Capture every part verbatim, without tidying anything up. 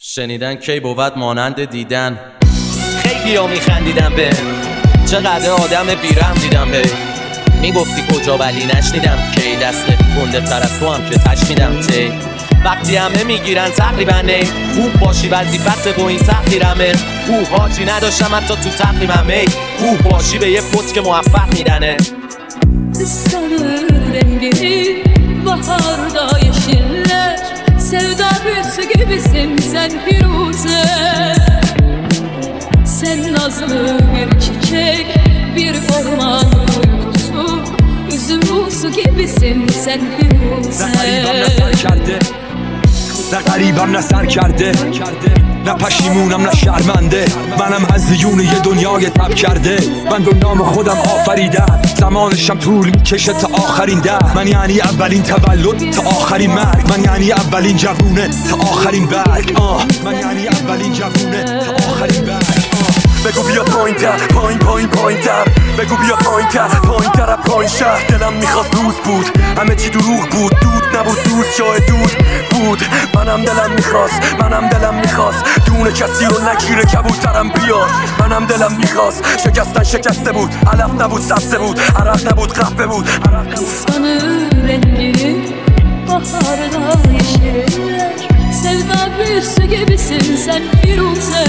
شنیدن کی بود مانند دیدن. خیلی ها میخندیدم به چقدر آدم بیرم دیدم به میگفتی کجا ولی نشنیدم کی دست گنده تر از تو هم که تشنیدم تی وقتی همه میگیرن تقریبا نی خوب باشی وظیفت با این تقدیرمه او حاجی نداشتم حتی تو تقریبمه او باشی به یه فوت که موفق میدنه. Sarı rengini baharda yeşiller Sevda büyüsü gibisin sen Firuze Sen nazlı bir çiçek bir orman uykusu Üzüm rusu gibisin sen Firuze نه غریبم نه سر کرده نه پشیمونم نه شرمنده منم هزیون یه دنیای تب کرده من دنیام خودم آفریدم زمانشم طول میکشه تا آخرین ده من یعنی اولین تولد تا آخرین مرگ من یعنی اولین جوونه تا آخرین برگ آه من یعنی اولین جوونه تا آخرین برگ بگو بیا پایین تر پایین پایین پایین تر بگو بیا پایین تر پایین تر پایین شهر دلم میخواست روز بود همه چی دروغ بود دود نبود دوست جای دود بود منم دلم میخواست منم دلم میخواست دونه کسی رو نگیره کبوترم بیاد منم دلم میخواست شکستن شکسته بود علف نبود سبزه بود عرق نبود قهوه بود Sanı rengini baharda yeşiller Sevda büyüsü gibisin sen Firuze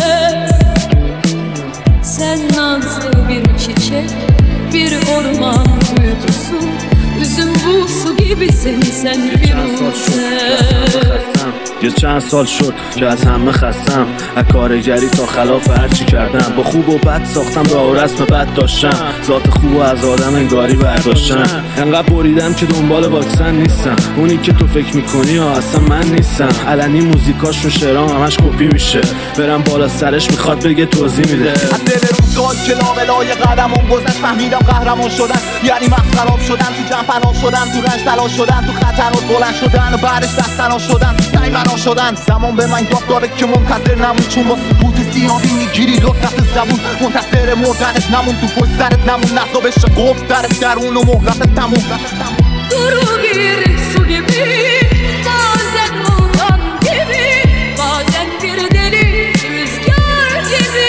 Sen nazlı bir çiçek, bir orman uykusu Üzüm buğusu gibisin sen Firuze یه چند سال شد که از همه خستم از کارگری تا خلاف هرچی کردم با خوب و بد ساختم راه و رسم بد داشتم ذات خوب و از آدم انگاری برداشتم انقدر بریدم که دنبال واکسن نیستم اونی که تو فکر میکنی ها اصلا من نیستم علنی موزیکاشون شعرام همش کپی میشه برم بالا سرش میخواد بگه توضیح میده از دل روزگار که لابلای قدمون گذشت فهمیدم قهرمان شدن یعنی مخراب شدن تو جمع فنا شدن تو رنج تلاش شدن تو خطرات بلند شدن و بعدش دستنا شدن تو سعی بنا شدن زمان به من یاد داره که منتظر نمون چون با سکوت سیاهی میگیری لطفت زبون منتظر مردنش نمون تو پشت سرت نمون نصابش گفت درت درون و مهلت تموم Duru bir su gibi bazen muğdan gibi Bazen bir deli rüzgar gibi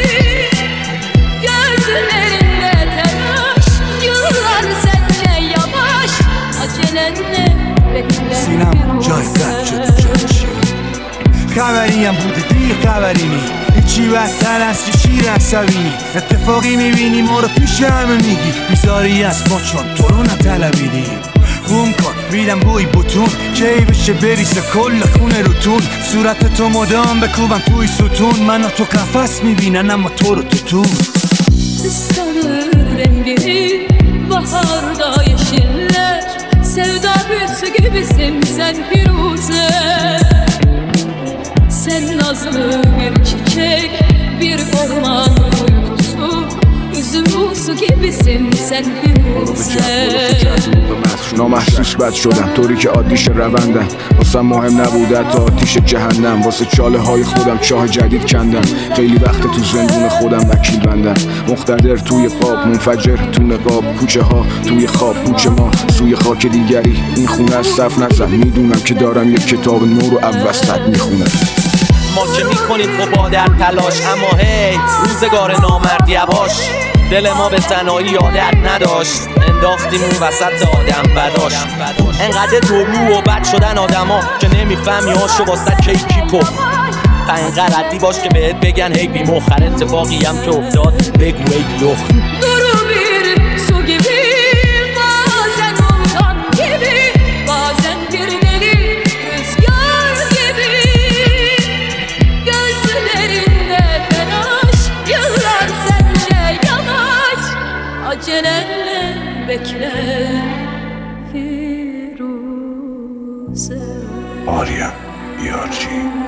Gözlerinde telaş yıllar sence yavaş Acelenle bekle سینم جای قد شده جای شیر خبریم بوده دیر خبرینی هیچی بدتر از که شیر عصبینی اتفاقی میبینی ما رو پیش همه میگی بیزاری از ما چون تو رو نطلبیدیم بوم کن میدم بوی بوتون کی بشه بریسه کل خونه روتون صورت تو مدام بکوبم توی ستون من تو قفس میبینن اما تو رو تو تو Sarı rengini baharda yeşiller Sevda büyüsü gibisin sen Firuze Sen nazlı bir çiçek, bir orman uykusu Üzüm buğusu gibisin sen Firuze نامحسوس بد شدم طوری که عادیش روندم واسه مهم نبوده تا آتیش جهنم واسه چاله های خودم چاه جدید کندم خیلی وقت تو زندون خودم وکیل بندم مقتدر توی قاب منفجر تو نقاب کوچه ها توی خواب کوچه ما سوی خاک دیگری این خونه از صف نزم میدونم که دارم یک کتاب نو رو اوسط میخونم ما که میکنیم خب با در تلاش اما هی روزگار نامرد یواش دل ما به تنهایی عادت نداشت انداختیم اون وسط آدم بداش انقدر دورو و بد شدن آدما که نمیفهمی هاشو واسه کیکی پف تا اینقدر ردی باش که بهت بگن هی بی مخر اتفاقی هم که افتاد بگو ای لخ Duru bir su gibi bazen muğdan gibi Bazen bir deli rüzgar gibi Gözlerinde telaş yıllar sence yavaş Acelenle bekle Firuze آریا یارچی